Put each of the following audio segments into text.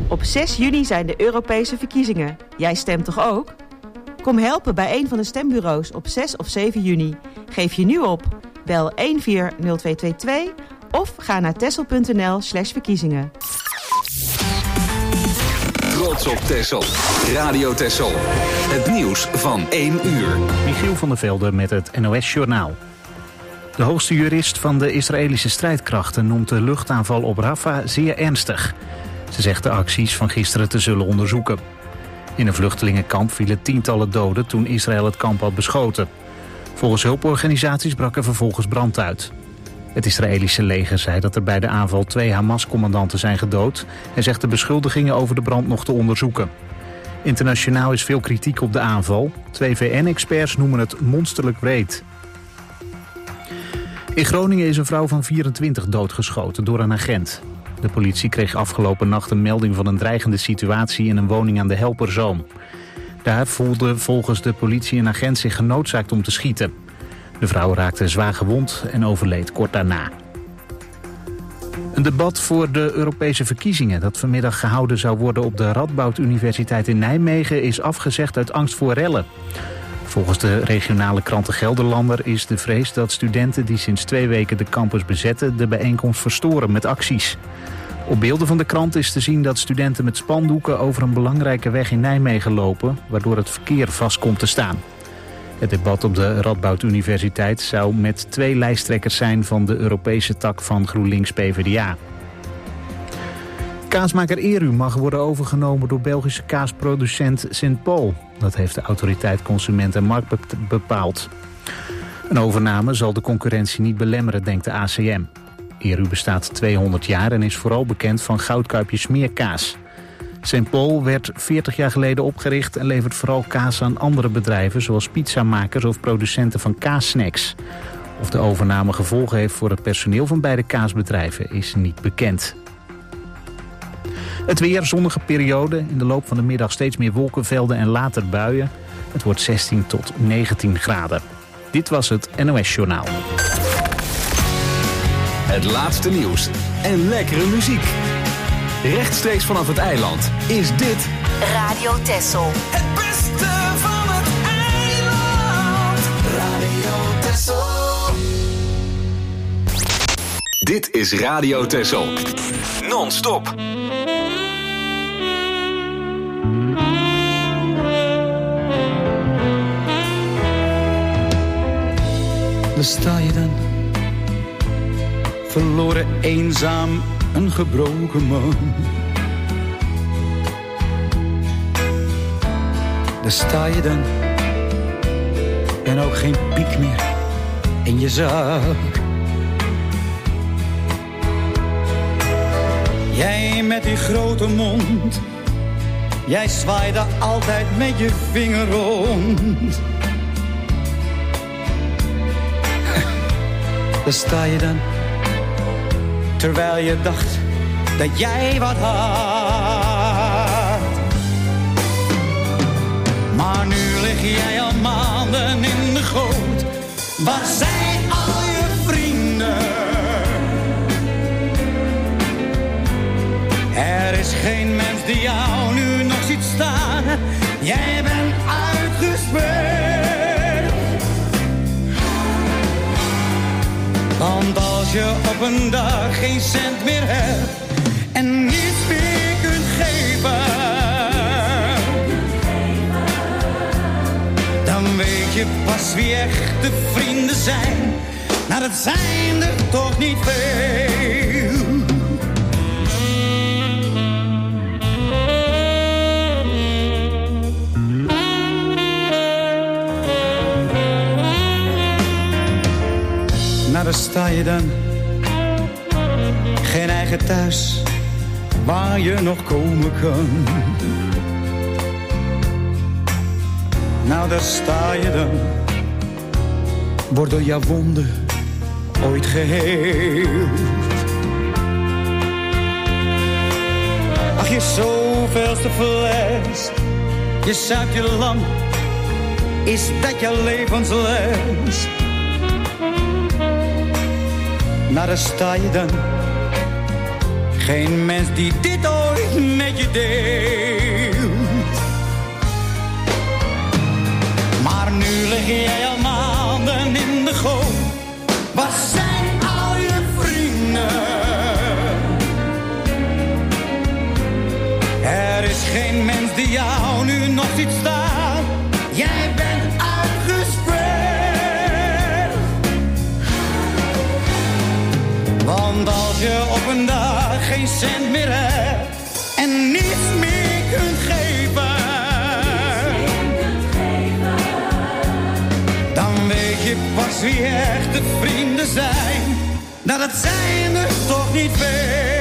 Op 6 juni zijn de Europese verkiezingen. Jij stemt toch ook? Kom helpen bij een van de stembureaus op 6 of 7 juni. Geef je nu op. Bel 140222 of ga naar texel.nl/verkiezingen. Trots op Texel. Radio Texel. Het nieuws van 1 uur. Michiel van der Velde met het NOS-journaal. De hoogste jurist van de Israëlische strijdkrachten noemt de luchtaanval op Rafah zeer ernstig. Ze zegt de acties van gisteren te zullen onderzoeken. In een vluchtelingenkamp vielen tientallen doden toen Israël het kamp had beschoten. Volgens hulporganisaties brak er vervolgens brand uit. Het Israëlische leger zei dat er bij de aanval 2 Hamas-commandanten zijn gedood en zegt de beschuldigingen over de brand nog te onderzoeken. Internationaal is veel kritiek op de aanval. 2 VN-experts noemen het monsterlijk wreed. In Groningen is een vrouw van 24 doodgeschoten door een agent. De politie kreeg afgelopen nacht een melding van een dreigende situatie in een woning aan de Helperzoom. Daar voelde volgens de politie een agent zich genoodzaakt om te schieten. De vrouw raakte zwaar gewond en overleed kort daarna. Een debat voor de Europese verkiezingen dat vanmiddag gehouden zou worden op de Radboud Universiteit in Nijmegen is afgezegd uit angst voor rellen. Volgens de regionale krant De Gelderlander is de vrees dat studenten die sinds 2 weken de campus bezetten de bijeenkomst verstoren met acties. Op beelden van de krant is te zien dat studenten met spandoeken over een belangrijke weg in Nijmegen lopen, waardoor het verkeer vast komt te staan. Het debat op de Radboud Universiteit zou met 2 lijsttrekkers zijn van de Europese tak van GroenLinks PvdA. Kaasmaker Eru mag worden overgenomen door Belgische kaasproducent St. Paul. Dat heeft de autoriteit Consument en Markt bepaald. Een overname zal de concurrentie niet belemmeren, denkt de ACM. Eru bestaat 200 jaar en is vooral bekend van Goudkuipje smeerkaas. St. Paul werd 40 jaar geleden opgericht en levert vooral kaas aan andere bedrijven zoals pizzamakers of producenten van kaassnacks. Of de overname gevolgen heeft voor het personeel van beide kaasbedrijven is niet bekend. Het weer, zonnige periode. In de loop van de middag steeds meer wolkenvelden en later buien. Het wordt 16 tot 19 graden. Dit was het NOS Journaal. Het laatste nieuws en lekkere muziek. Rechtstreeks vanaf het eiland is dit Radio Texel. Het beste van het eiland. Radio Texel. Dit is Radio Texel. Non-stop. Daar sta je dan, verloren, eenzaam, een gebroken man. Daar sta je dan, en ook geen piek meer in je zak. Jij met die grote mond, jij zwaaide altijd met je vinger rond. Daar sta je dan, terwijl je dacht dat jij wat had. Maar nu lig jij al maanden in de goot. Waar zijn al je vrienden? Er is geen mens die jou nu nog ziet staan. Jij bent uitgespeeld. Want als je op een dag geen cent meer hebt en niets meer kunt geven, dan weet je pas wie echte vrienden zijn. Nou, dat zijn er toch niet veel. Nou, daar sta je dan, geen eigen thuis waar je nog komen kan. Nou, daar sta je dan, wordt door jouw wonden ooit geheeld. Ach, je zoveelste fles, je zuipt je lang, is dat jouw levensles? Nou, daar sta je dan, geen mens die dit ooit met je gedeeld. Maar nu lig jij al maanden in de goot. Waar zijn al je vrienden? Er is geen mens die jou nu nog ziet staan. Jij bent uitgespeeld. Want als je op een dag geen cent meer hebt en niets meer kunt geven, dan weet je pas wie echte vrienden zijn. Nou, dat zijn er toch niet veel.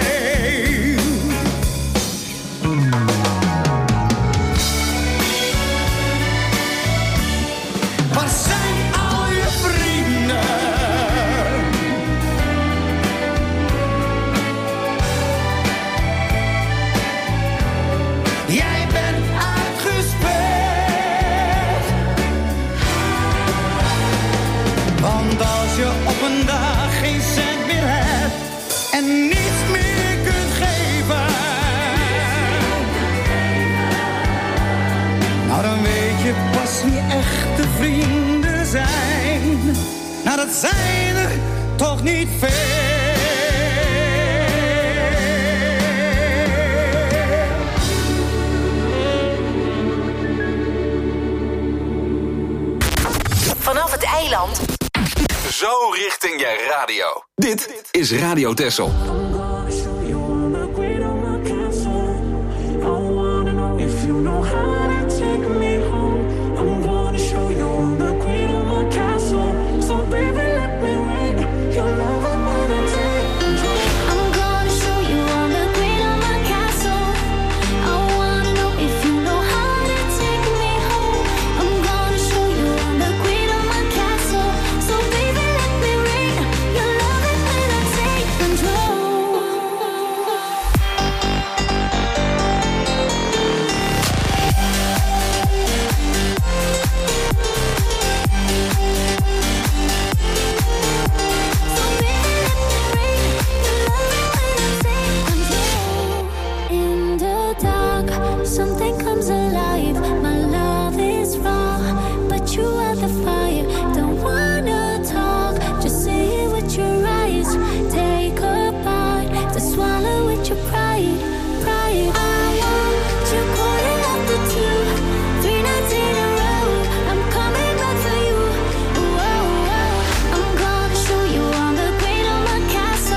Waar zijn al je vrienden? Jij bent uitgespeeld. Want als je op een dag geen cent meer hebt en niets meer kunt geven, nou dan weet je pas wie echte vrienden zijn. Nou dat zijn er toch niet veel. Vanaf het eiland. Zo richting je radio. Dit is Radio Texel.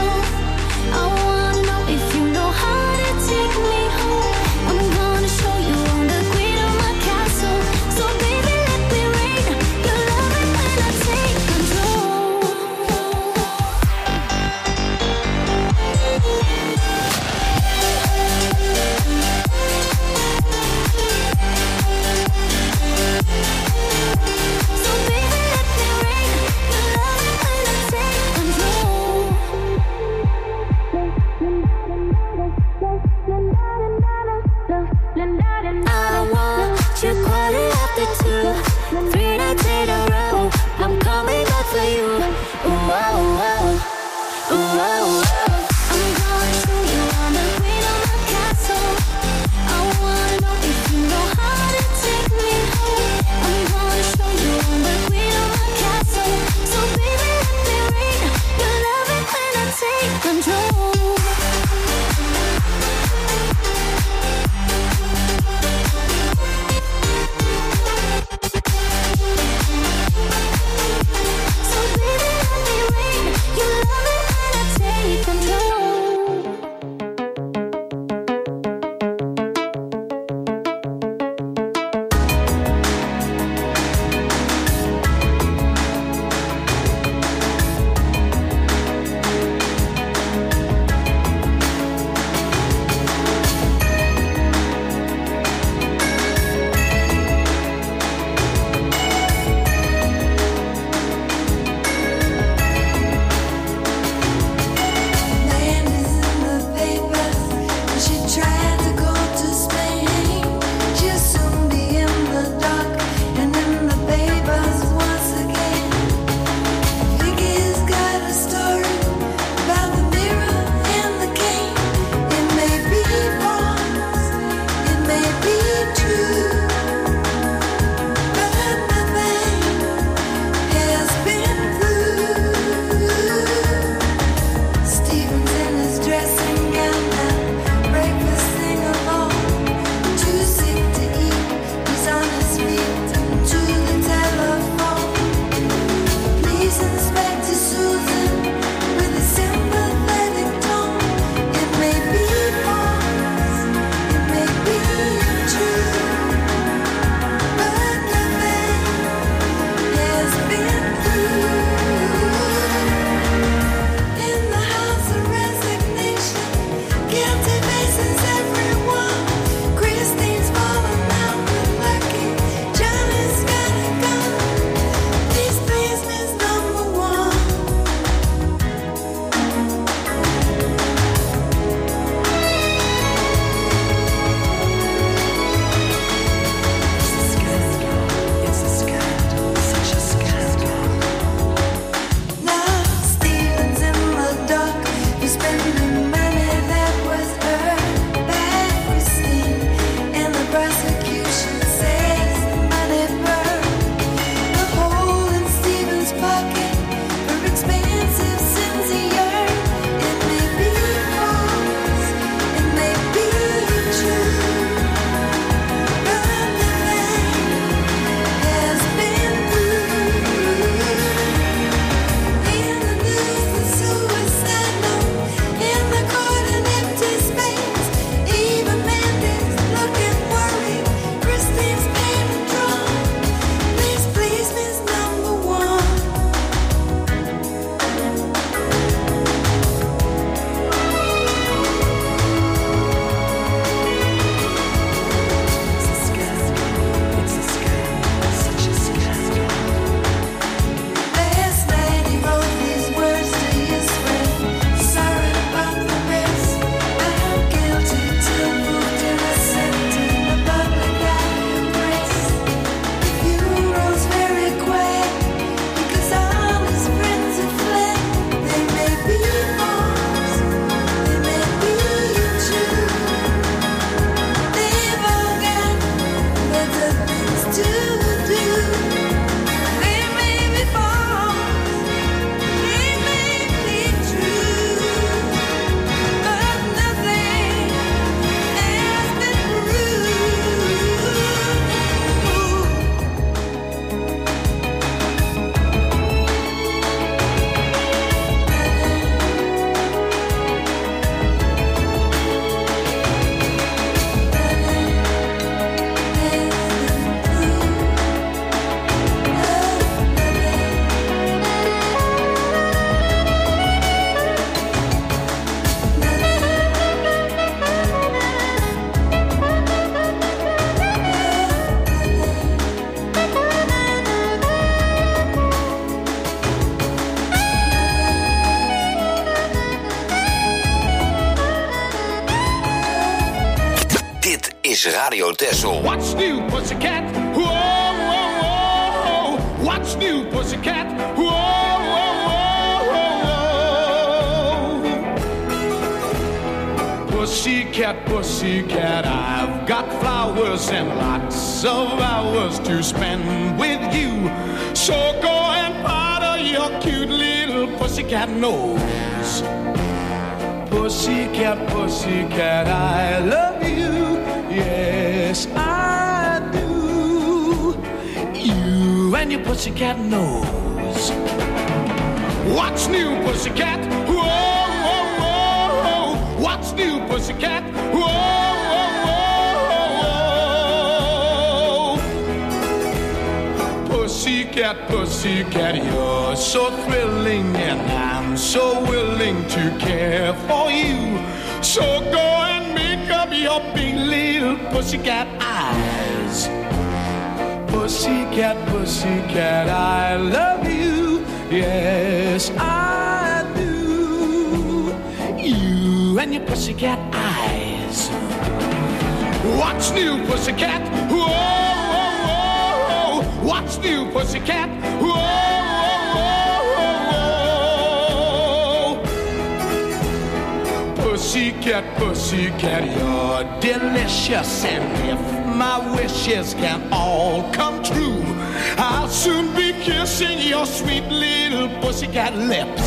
Show you is Radio Texel. What's new, pussycat? Whoa, whoa, whoa. What's new, pussycat? Whoa, whoa, whoa, whoa. Pussycat, pussycat, I've got flowers and lots of hours to spend with you. So go and powder your cute little pussycat nose. Pussycat, pussycat, I love you. Yes, I do. You and your pussycat nose. What's new, pussycat? Whoa, whoa, whoa. What's new, pussycat? Whoa, whoa, whoa. Pussycat, pussycat, you're so thrilling, and I'm so willing to care for you. So go and make up your big little pussycat eyes. Pussycat, pussycat, I love you. Yes, I do. You and your pussycat eyes. What's new, pussycat? Whoa, whoa, whoa. What's new, pussycat? Whoa, whoa, whoa. Pussycat, pussycat, you're delicious, and if my wishes can all come true, I'll soon be kissing your sweet little pussycat lips.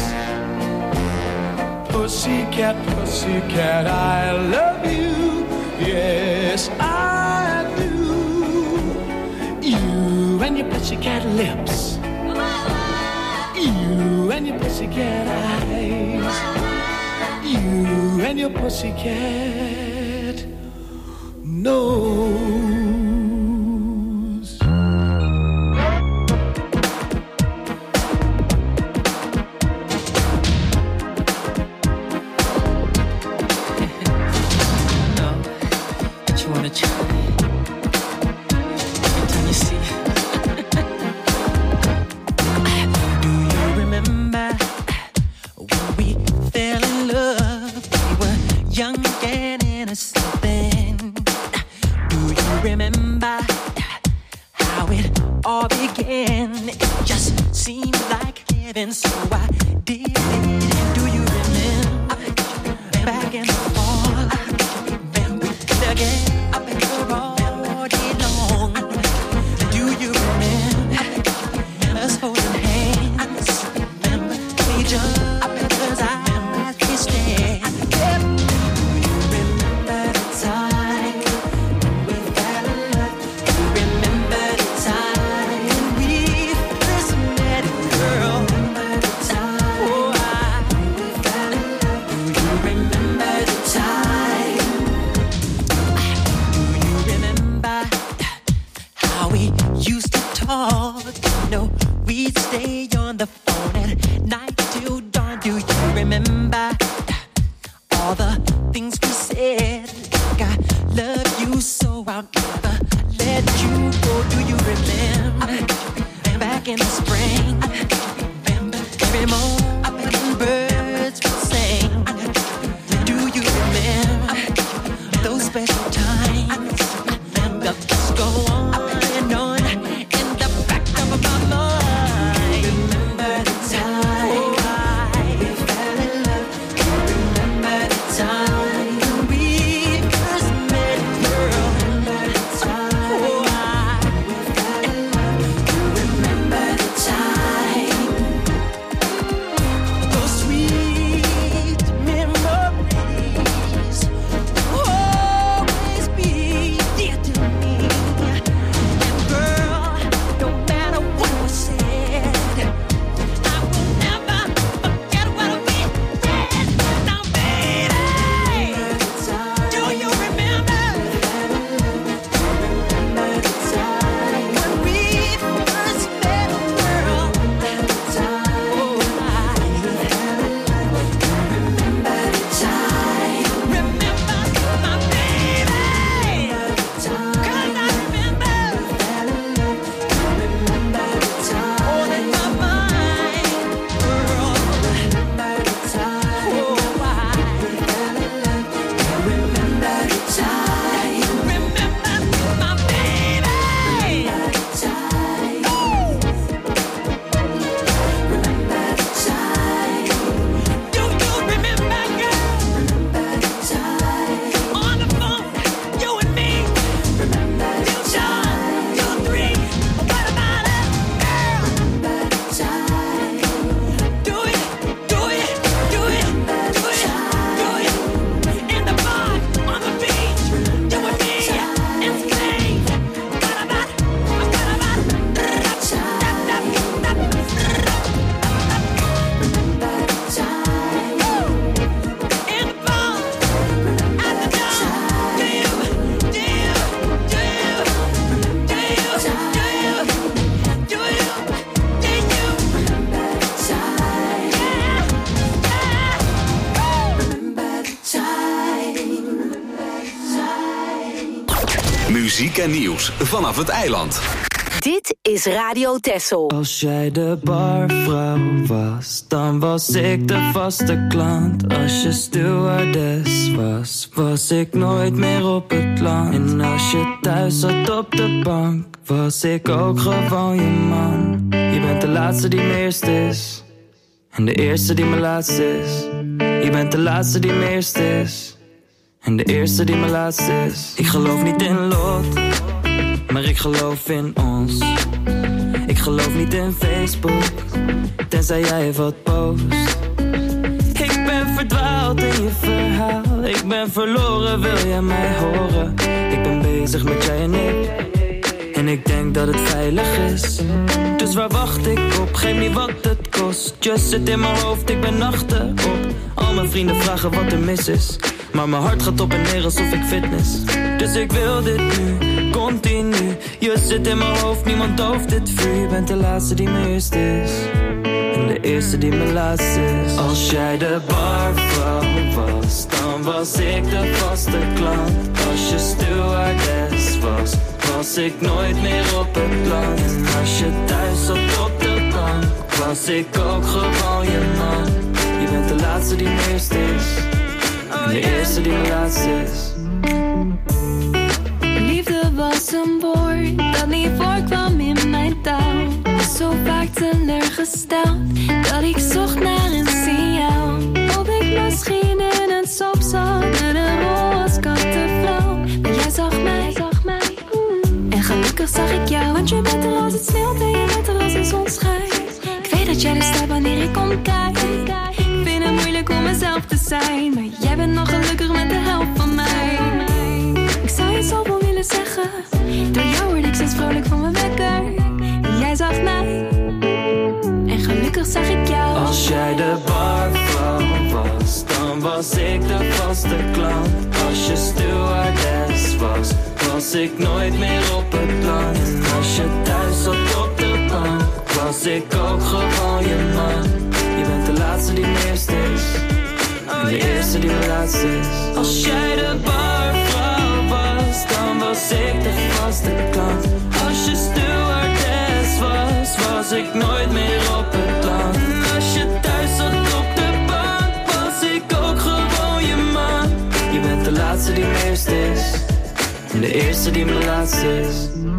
Pussycat, pussycat, I love you. Yes, I do. You and your pussycat lips. You and your pussycat eyes. You and your pussycat nose. you wanna try. Every time you see it. Do you remember when we fell in love? We were young and innocent then. Do you remember how it all began? It just seemed like heaven, so I did it. Do you remember back in the fall? When we again up in the road long. Do you remember us holding hands? Remember we jumped up in those eyes we stared. Do you remember the time we fell in love? Do you remember the time we first met, girl? Remember the time, oh, we fell in love. Do you remember the time? Do you remember how we used to talk? You know, we'd stay on the phone at night till dawn. Do you remember all the things we said? Like I love you so I'll never let you go. Do you remember back in the spring? Remember every morning birds would sing. Do you remember those special times? The thoughts go on and on in the back of my mind. Remember the time we fell in love. Remember the time we first met, girl. Remember the time we fell in love. Remember the time. Those sweet memories will always be dear to me. And girl, no matter what was said, I will never forget what we did. Now, baby, do you remember the time when we first met, girl? Remember the time. Remember the time. Remember my baby. 'Cause I remember. Remember the time. All in my mind, girl. Remember the time. Oh, why? Remember the time. Remember my baby. Remember the time. Remember the time. Do you remember, girl? Remember the time. On the phone, you and me. Remember you John, you three. What about it, girl? Remember the time. Do it, do it, do it, do it, do it. In the bar, on the beach, you and me, in Spain. What about it? What about it? Remember the time. In the bar, at the door. Do you? Do you? Do you? Do you? Do you? Do you? Do you? Remember the time. Yeah, yeah. Remember the time. Muziek en nieuws vanaf het eiland. Dit is Radio Texel. Als jij de barvrouw was, dan was ik de vaste klant. Als je stewardess was, was ik nooit meer op het land. En als je thuis zat op de bank, was ik ook gewoon je man. Je bent de laatste die mijn eerste is, en de eerste die mijn laatste is. Je bent de laatste die mijn eerste is, en de eerste die mijn laatste is. Ik geloof niet in lot, maar ik geloof in ons. Ik geloof niet in Facebook, tenzij jij wat post. Ik ben verdwaald in je verhaal. Ik ben verloren, wil jij mij horen? Ik ben bezig met jij en ik, en ik denk dat het veilig is. Dus waar wacht ik op? Geef niet wat het kost. Just zit in mijn hoofd, ik ben achterop. Al mijn vrienden vragen wat er mis is, maar mijn hart gaat op en neer alsof ik fitness. Dus ik wil dit nu, continu. Je zit in mijn hoofd, niemand dooft dit vuur. Je bent de laatste die mijn eerste is, en de eerste die mijn laatste is. Als jij de barvrouw was, dan was ik de vaste klant. Als je stil was, was ik nooit meer op het land. En als je thuis zat op de bank, was ik ook gewoon je man. Je bent de laatste die mijn eerste is, en de eerste die mijn laatste is. Liefde was een woord dat niet voorkwam in mijn taal. Zo vaak teleurgesteld dat ik zocht naar een signaal. Of ik misschien in een soap zat met een rol als kattenvrouw. Maar jij zag mij, en gelukkig zag ik jou. Want je bent er als het sneeuwt en je bent er als de zon schijnt. Ik weet dat jij er staat wanneer ik omkijk. Ik vind het moeilijk om mezelf te zijn, maar jij bent nog gelukkig met de helft van mij. Ik zou je zoveel willen zeggen, door jou word ik steeds vrolijk van mijn wekker. En jij zag mij, en gelukkig zag ik jou. Als jij de barvrouw was, dan was ik de vaste klant. Als je stewardess was, was ik nooit meer op het plan. En als je thuis zat op de bank, was ik ook gewoon je man. Je bent de laatste die mijn eerste is, en de eerste die mijn laatste is. Als jij de barvrouw was, dan was ik de vaste klant. Als je stewardess was, was ik nooit meer op het land. En als je thuis zat op de bank, was ik ook gewoon je man. Je bent de laatste die mijn eerste is, en de eerste die mijn laatste is.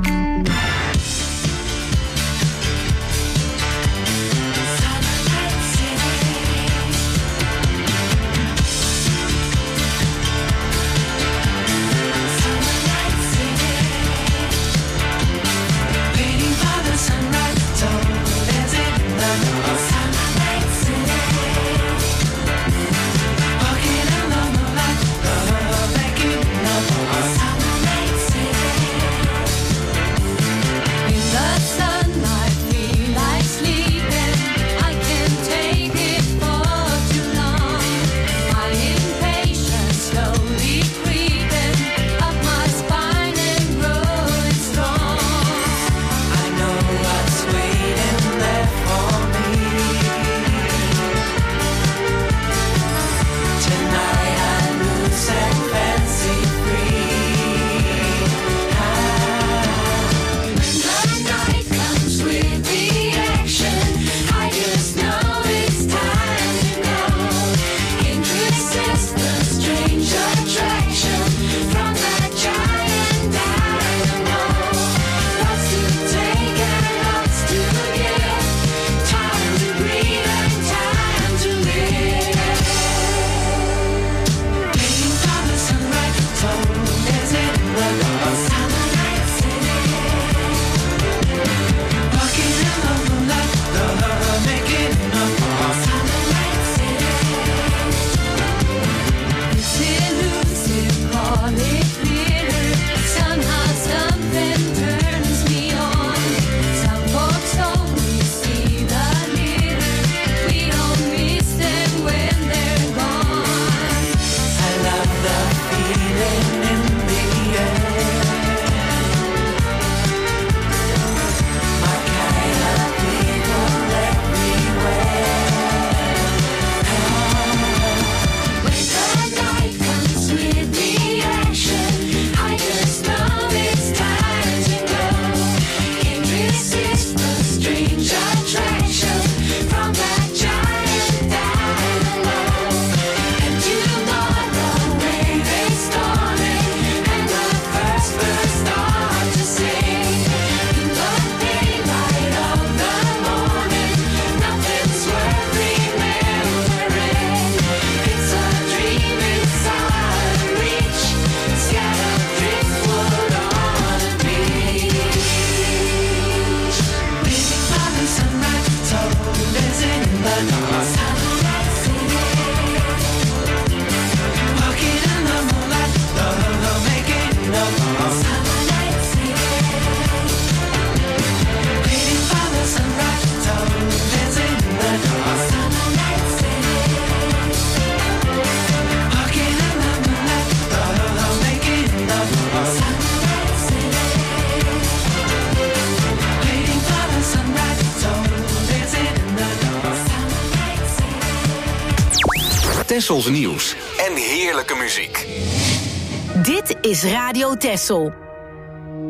Tessels nieuws en heerlijke muziek. Dit is Radio Tessel.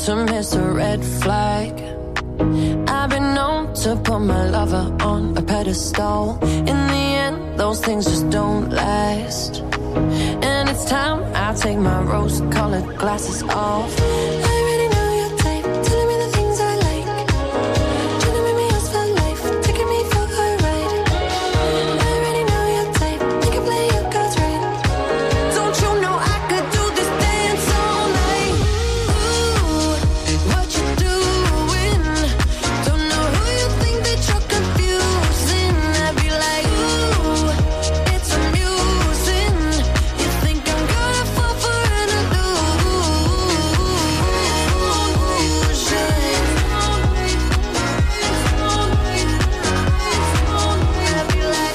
to miss a red flag. I've been known to put my lover on a pedestal. In the end, those things just don't last. And it's time I take my rose-colored glasses off. I already know your type, telling me the things I like. Trying to make me yours for life, taking me for a ride. I already know your type, you can play your cards right. Don't you know I could do this dance all night? Ooh, what you doing? Don't know who you think that you're confusing. I'd be like, ooh, it's amusing. You think I'm gonna fall for an illusion? I'd be like,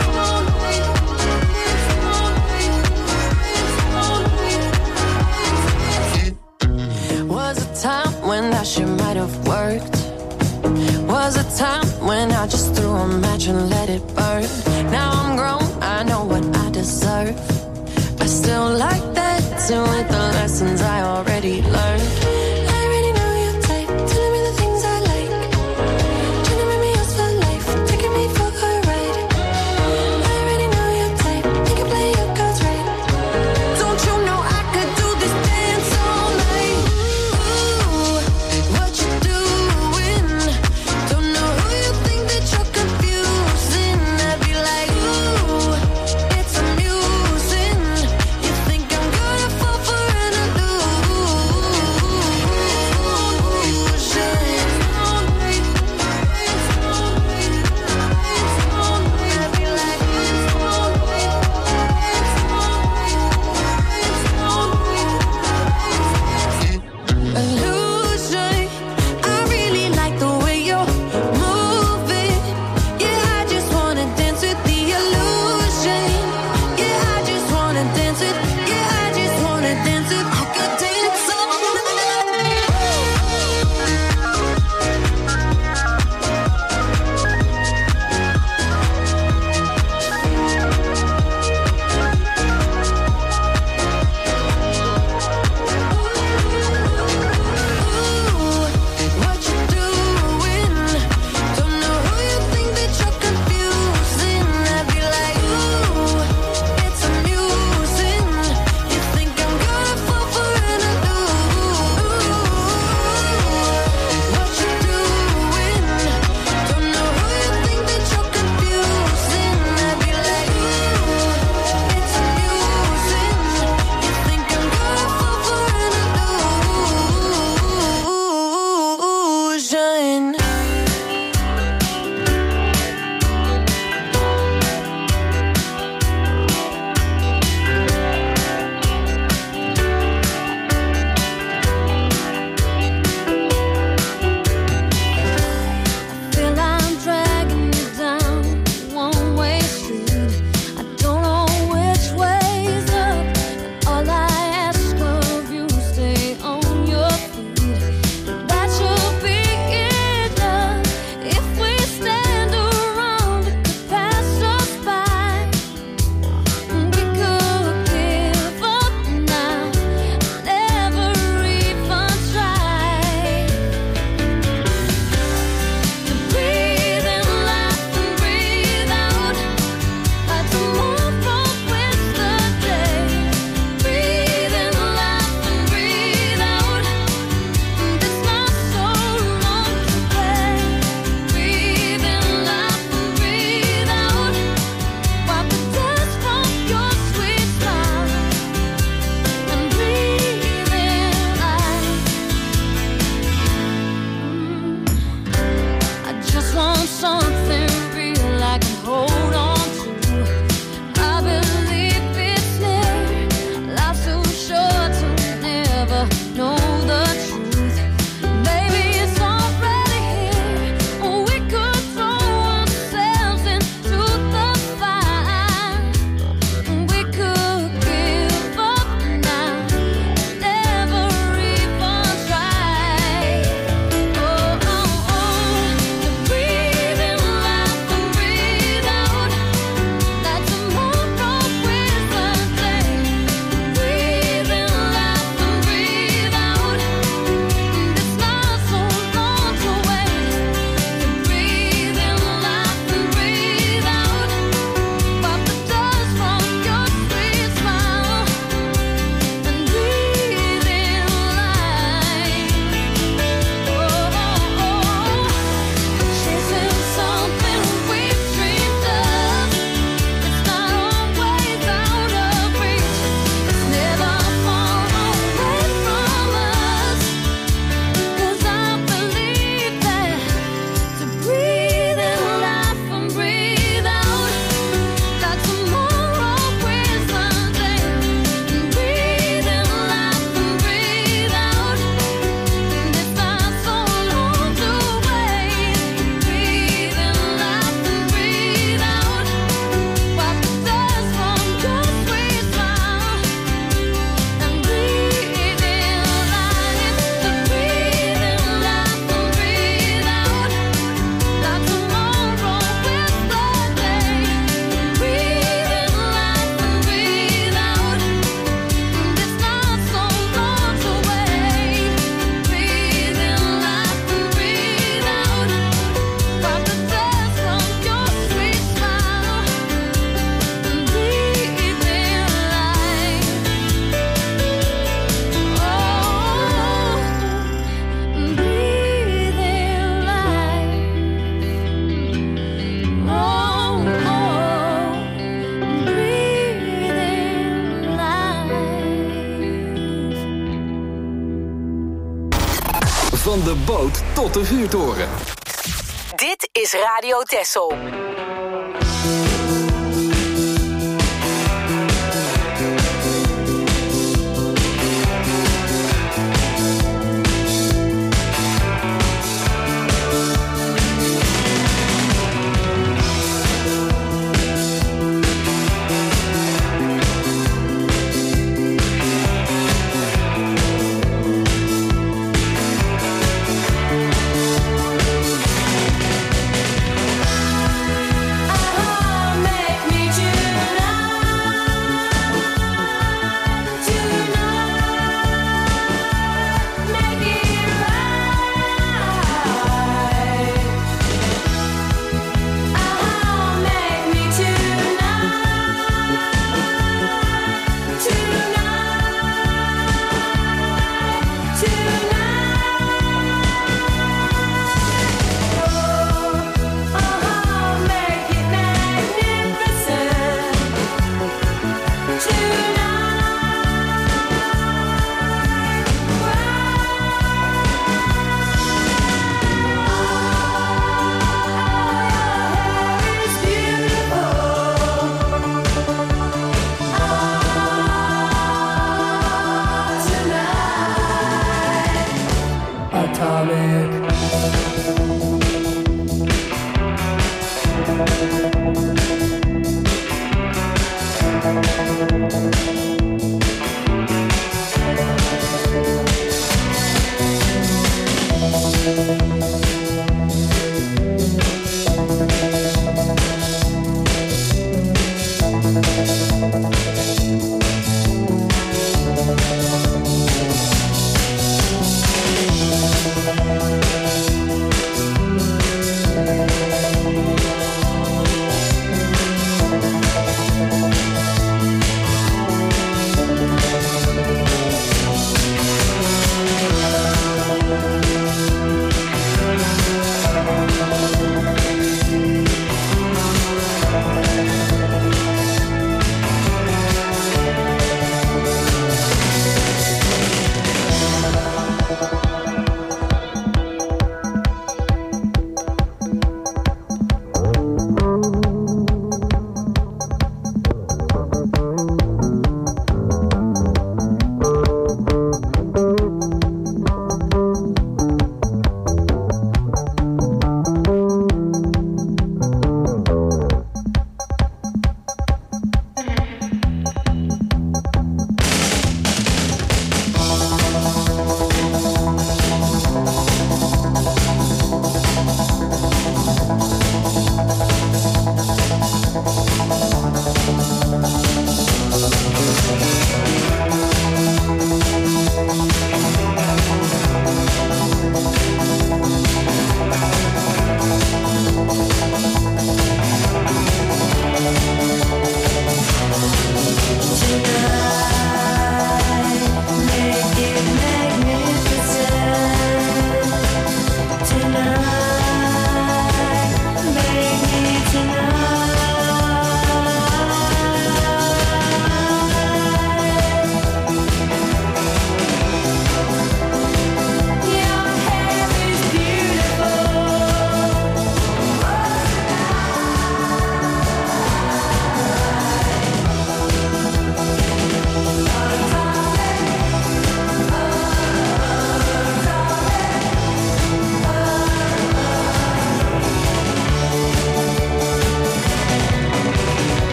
was a time when that shit might have worked. Was a time when I just threw a match and let it burn. Now I'm grown, I know what I deserve. I still like that, too, with the lessons I already learned. I already know your type, telling me the things I like. Trying to make me yours for life, taking me for a ride. I already know your type, you can play your cards right. Don't you know I could do this dance all night? Ooh, what you doing? Don't know who you think that you're confusing. Van de boot tot de vuurtoren. Dit is Radio Texel.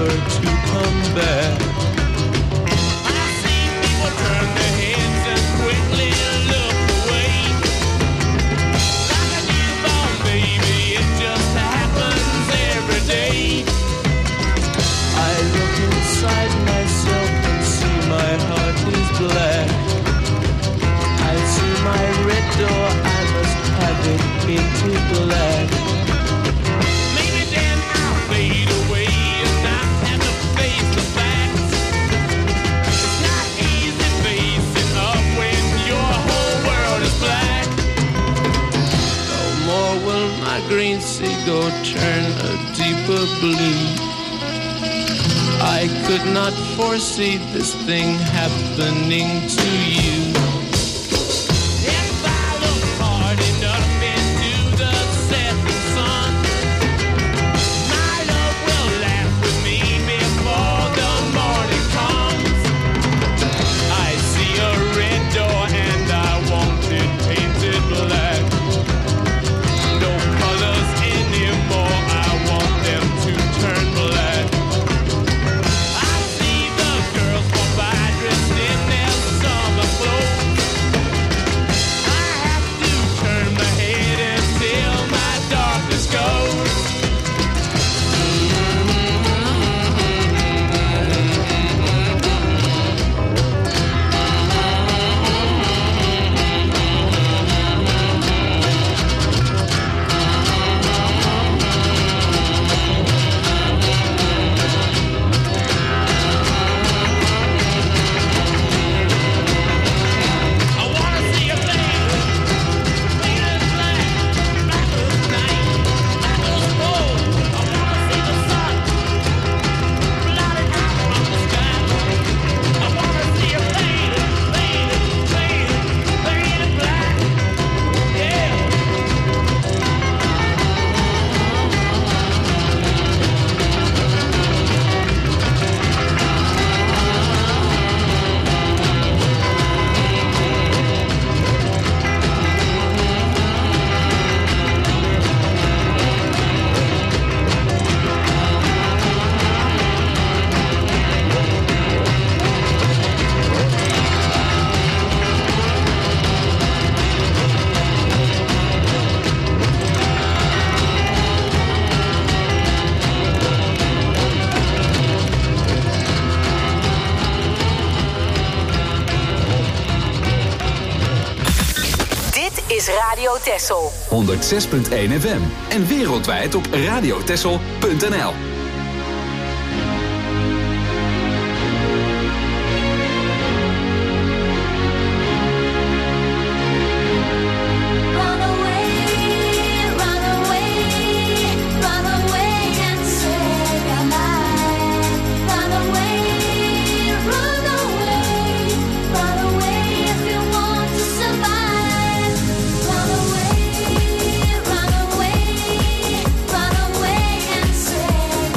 never to come back. I see people turn their heads and quickly look away. Like a newborn baby, it just happens every day. I look inside myself and see my heart is black. I see my red door, I must have it painted black. Maybe then I'll fade away and not have to face the facts. It's not easy facing up when your whole world is black. No more will my green seagull turn a deeper blue. I could not foresee this thing happening to you. If I look hard enough into the setting sun, my love will laugh with me before the morning comes. I see a red door and I want it painted black. No colors anymore, I want them to turn black. I see the girls walk by dressed in their summer clothes. I have to turn my head until my darkness goes. I wanna see a fade, fade as black, black as night, black as gold. I wanna see the sun, blotted out from the sky. I wanna see a fade, fade, fade, fade as black, yeah. Dit is Radio Texel. 106.1 FM en wereldwijd op radiotexel.nl. Run away, run away, run away and say goodnight. Run away, run away, run away if you want to survive. Run away, run away, run away and say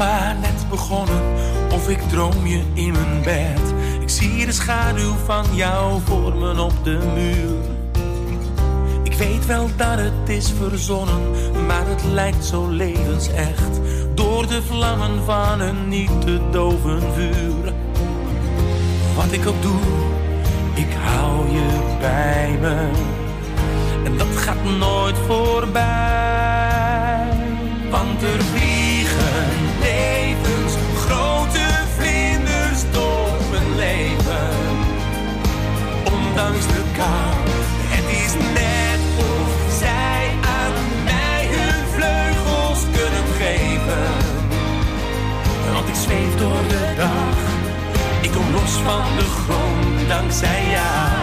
maar net begonnen, of ik droom je in mijn bed. Ik zie de schaduw van jou vormen op de muur. Ik weet wel dat het is verzonnen, maar het lijkt zo levensecht. Door de vlammen van een niet te doven vuur. Wat ik ook doe, ik hou je bij me. En dat gaat nooit voorbij. Want er vliegen levensgrote vlinders door mijn leven. Ondanks de kou, het is net of zij aan mij hun vleugels kunnen geven. Want ik zweef door de dag, ik kom los van de grond dankzij jou.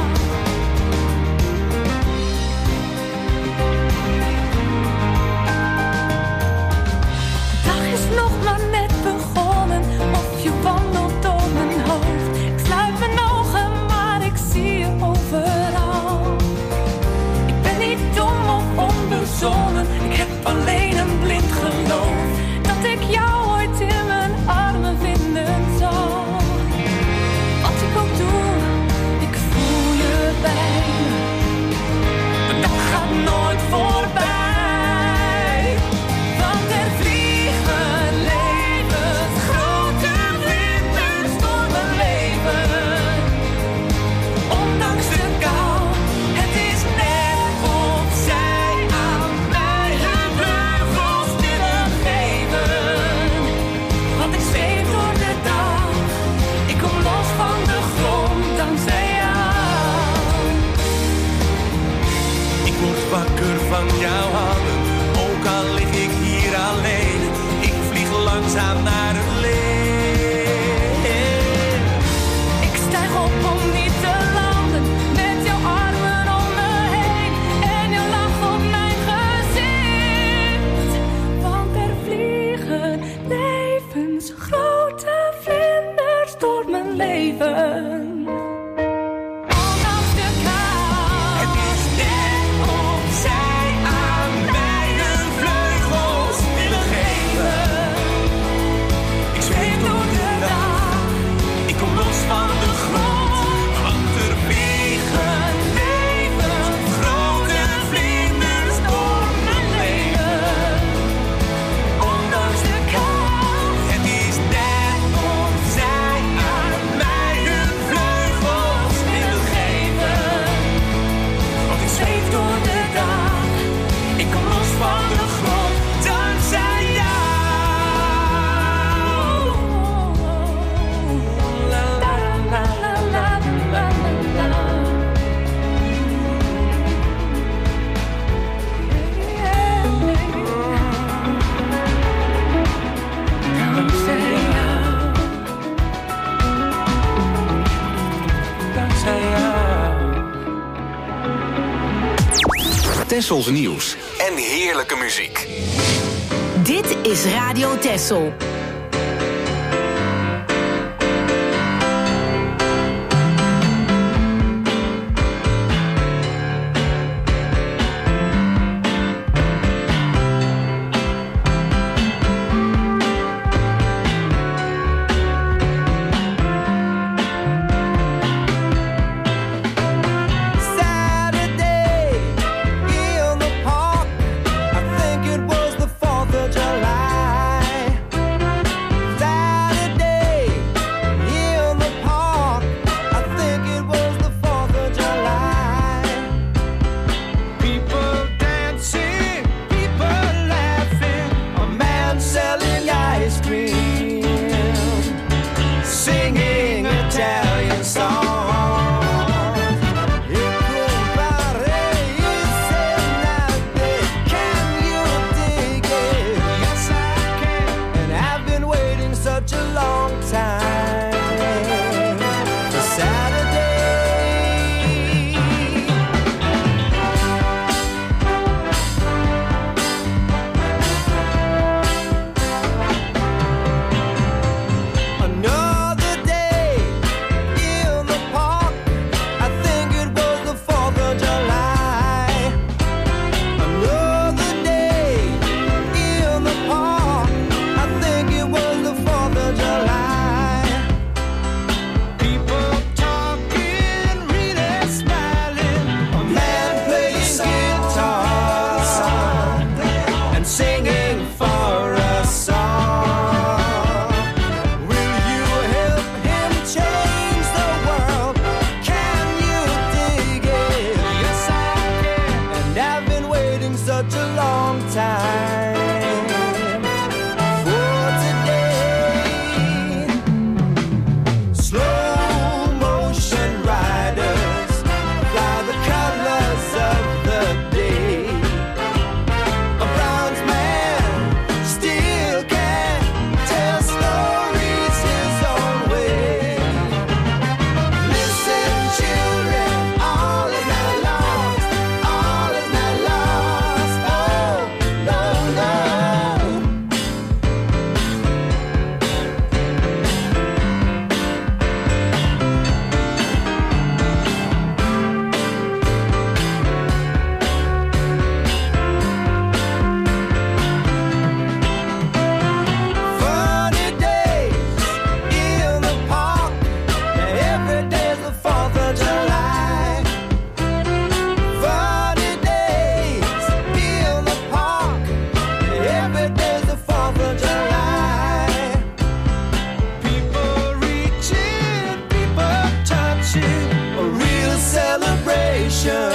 Nog maar net begonnen, of je wandelt door mijn hoofd. Ik sluit mijn ogen, maar ik zie je overal. Ik ben niet dom of onbezonnen, ik heb alleen een blind geloof dat ik jou ooit in mijn armen vinden zal. Wat ik ook doe, ik voel je bij me. En dat gaat nooit voorbij. Wakker van jouw handen, ook al lig ik hier alleen. Ik vlieg langzaam naar het licht. Ik stijg op om niet te landen, met jouw armen om me heen. En je lach op mijn gezicht. Want er vliegen levensgrote vlinders door mijn leven. Tessels nieuws en heerlijke muziek. Dit is Radio Tessel. July. Every day's the 4th of July. 40 days in the park. Every day's the 4th of July. People reaching, people touching. A real celebration.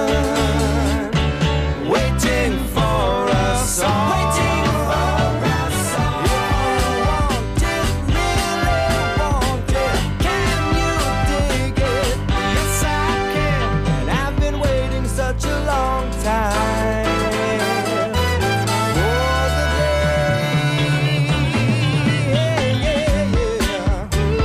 Waiting for us all. Waiting for us all. If you want it, really want it, can you dig it? Yes, I can. And I've been waiting such a long time for the day. Yeah, yeah, yeah.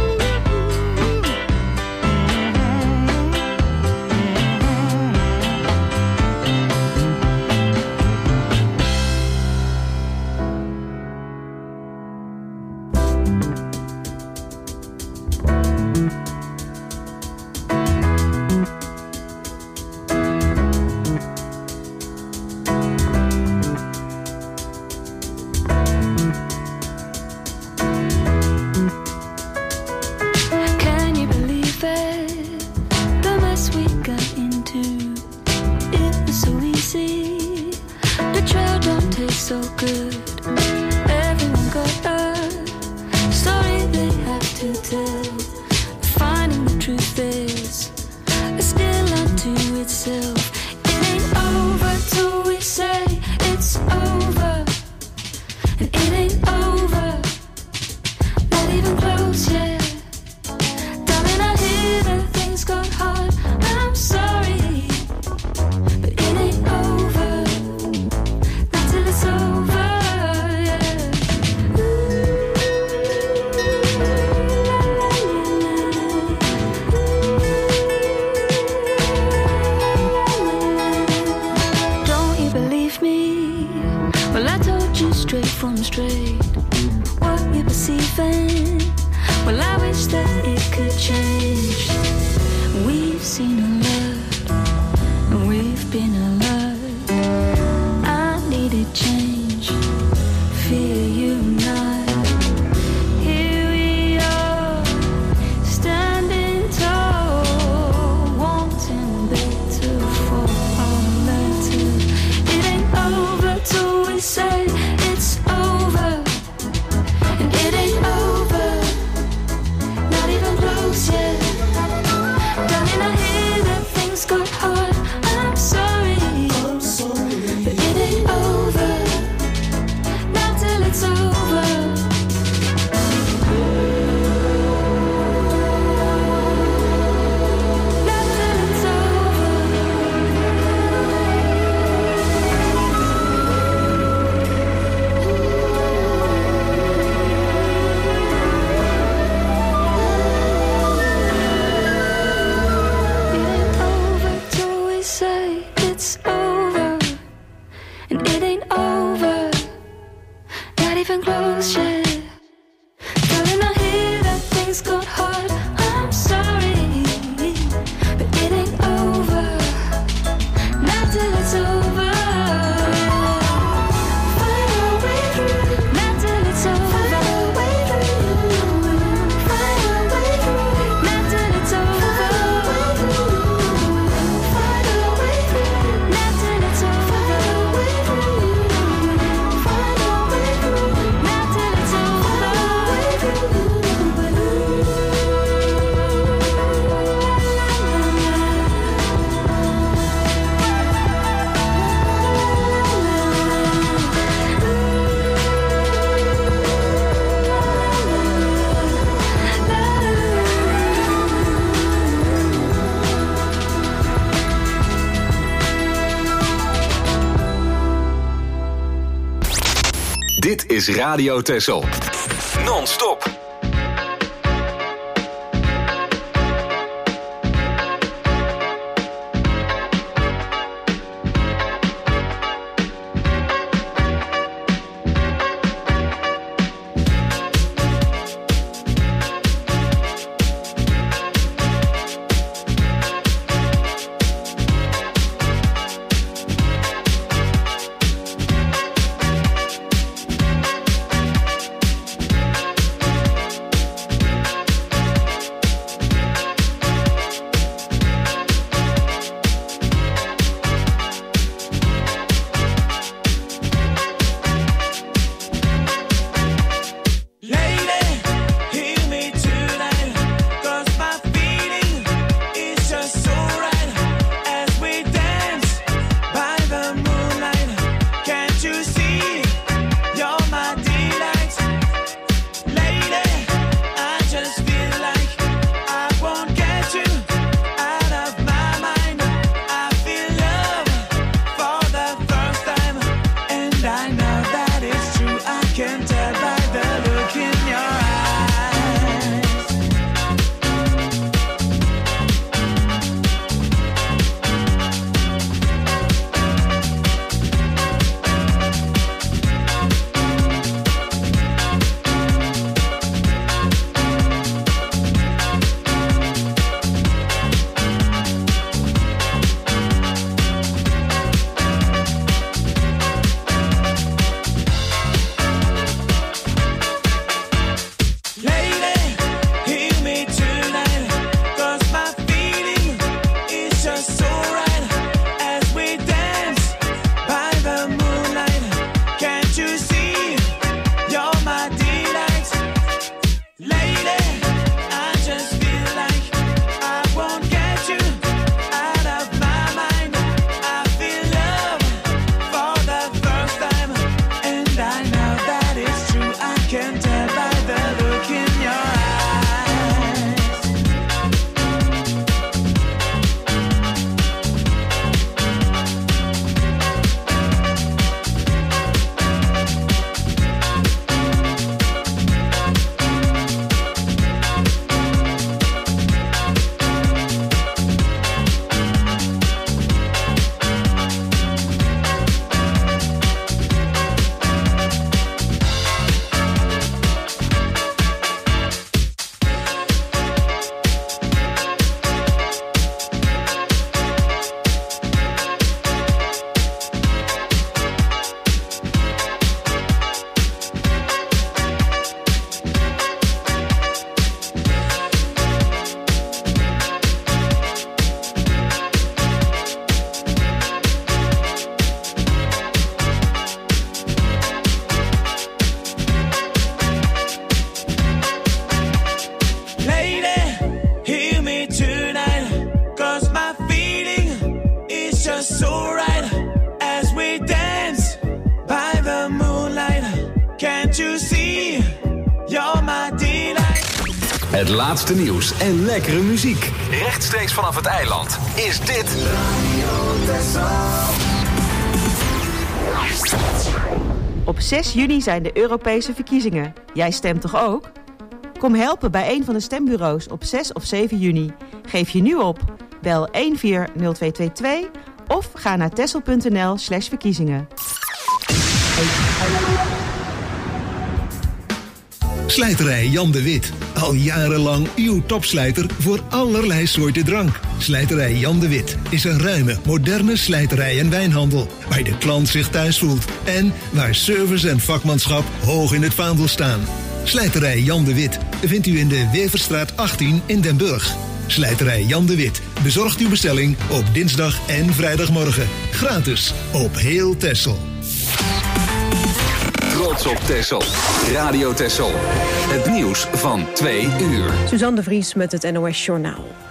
Can you believe it? The mess we got into. It was so easy. The trail don't taste so good. Everyone got a story they have to tell. Finding the truth is a skill unto itself. It ain't over till we say it's over. And it ain't over. Not even close yet. Darling, I hear that things got hard. I'm sorry, but it ain't over. Not till it's over, yeah. Don't you believe me? Well, I told you straight from straight. What you're perceiving, well, I wish that it could change. We've seen a lot, and we've been a lot. I needed change, fear you not. Here we are, standing tall, wanting better for all that. It ain't over till we say it's over. And it ain't over, not even close yet. Darling, I hear that things got hard. I'm sorry, but it ain't over, not till it's over. Not till it's It ain't over till we say it's over. And it ain't over, not even close yet. Darling, I hear that things got hard. I'm sorry, but it ain't over, not till it's over. Find our way through, not till it's over. Find our way through, find our way through, not till it's over. Find our way through, not till it's over. Find our way through, not till it's Dit is Radio Texel. Non-stop. Het laatste nieuws en lekkere muziek. Rechtstreeks vanaf het eiland is dit Op 6 juni zijn de Europese verkiezingen. Jij stemt toch ook? Kom helpen bij een van de stembureaus op 6 of 7 juni. Geef je nu op. Bel 140222 of ga naar texel.nl/verkiezingen. Slijterij Jan de Wit. Al jarenlang uw topslijter voor allerlei soorten drank. Slijterij Jan de Wit is een ruime, moderne slijterij en wijnhandel. Waar de klant zich thuis voelt. En waar service en vakmanschap hoog in het vaandel staan. Slijterij Jan de Wit vindt u in de Weverstraat 18 in Den Burg. Slijterij Jan de Wit bezorgt uw bestelling op dinsdag en vrijdagmorgen. Gratis op heel Texel. Trots op Texel. Radio Texel. Het nieuws van 2 uur. Suzanne de Vries met het NOS Journaal.